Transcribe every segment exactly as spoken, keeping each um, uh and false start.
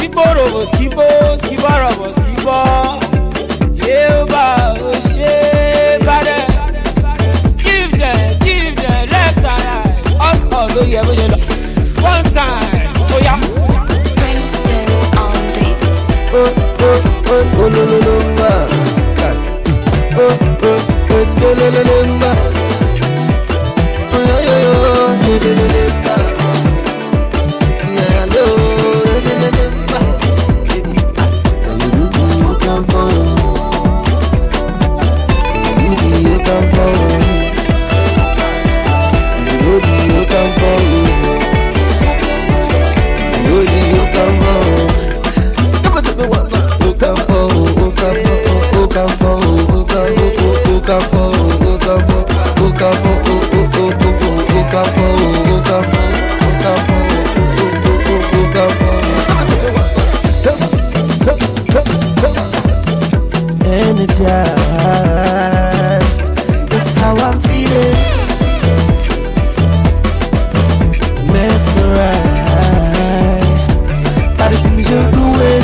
skibo robo skibo skibo robo skibo. Yeba oshe bade. Give them, give them left and right. Us all go yeah, go yeah. One time, oh yeah. Princeton on beats. Oh oh oh oh no no no ma. Oh oh let's go no no no ma. Oh yo yo yo, say no no no ma. See hello, no no no ma. You do you come for. You do you come for. You do you come for. You do you come for. Never tell me what. Who come for? Who come for? Who come for? Who come for? Who come for? Who come for? Who come for? Who come for? Who come for? Who come for? Who come for? Who come for? Energized, that's how I'm feeling. Mesmerized by the things you're doing.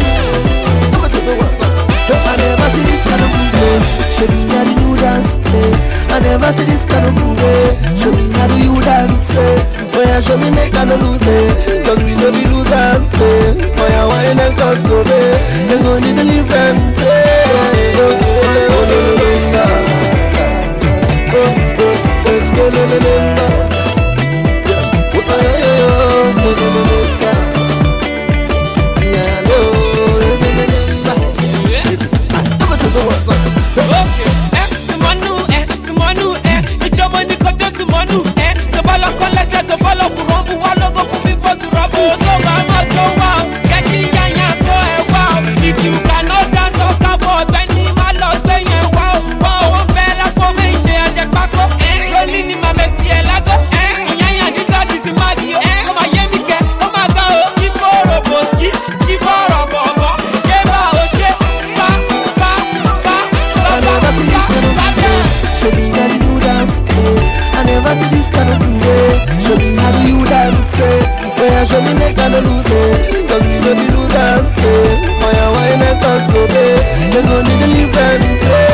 I never see this kind of movement. Show me how do you dance it. I never see this kind of movement. Show me how do you dance it. Oh yeah, show me make I no lose it. Cause we know we lose dance it. Oh yeah, wine and cause go back. They gon' need a different thing. Oh, oh, oh, oh, oh, oh, let's go, no, no, no, no. Oh, oh, oh, oh, oh, oh, oh, oh. Okay, eh, Simonu, eh, Simonu, eh, ìjọba ní kọjá Simonu, eh, tó bá lọ kọ́ lẹ́sẹ̀ tó bá lọ kúrò ń bu wá lọ́gọ́ fún mi fọ́tù rọ́bù tó bá má tó wá o, jẹ́ kí yáyà tó ẹ wá o, if you cannot dance ọ̀ká fún ọ̀gbẹ́ni má lọ gbé yẹn wá o, wọ́n ò wọ́n fẹ́ lápò mi ṣe ẹ̀jẹ̀ pákó, lórí ni màmá sí ẹ̀ lágó, ìyáyà dídá sì sì má di o, ó máa yé mi kẹ́, ó máa ga o, skipo robo ski, skipo robo ọ̀bọ̀, yébà ó ṣe pa pa pa. I never see this kind of movement. Show me how do you dance it. I never see this kind of movement. Show me how do you dance it. Oh yeah, show me make I no lose it. Cause we know we lose dance it. Oh yeah, wine and cause go back. They gon' need a different thing.